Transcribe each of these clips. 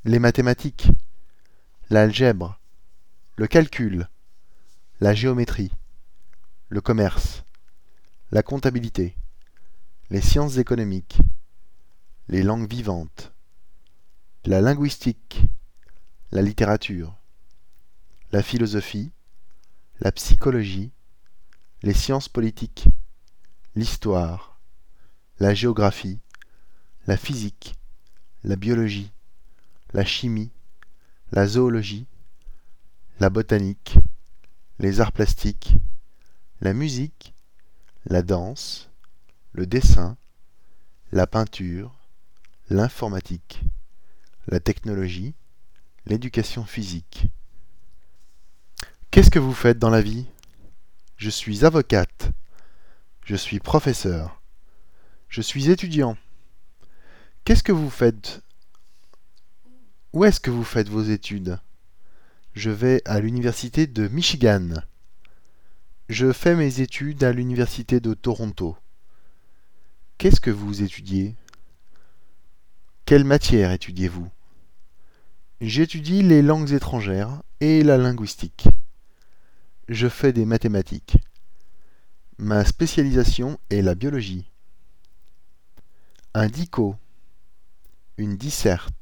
les mathématiques, l'algèbre, le calcul, la géométrie, le commerce, la comptabilité, les sciences économiques, les langues vivantes, la linguistique, la littérature, la philosophie, la psychologie, les sciences politiques, l'histoire, la géographie, la physique, la biologie, la chimie, la zoologie, la botanique, les arts plastiques, la musique, la danse, le dessin, la peinture, l'informatique, la technologie, l'éducation physique. Qu'est-ce que vous faites dans la vie? Je suis avocate. Je suis professeur. Je suis étudiant. Qu'est-ce que vous faites? Où est-ce que vous faites vos études? Je vais à l'université de Michigan. Je fais mes études à l'université de Toronto. Qu'est-ce que vous étudiez? Quelle matière étudiez-vous? J'étudie les langues étrangères et la linguistique. Je fais des mathématiques. Ma spécialisation est la biologie. Un dico, une disserte.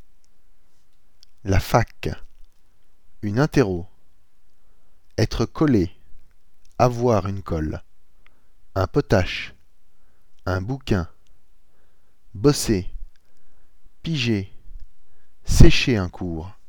La fac, une interro. Être collé, avoir une colle. Un potache, un bouquin. Bosser, piger, sécher un cours.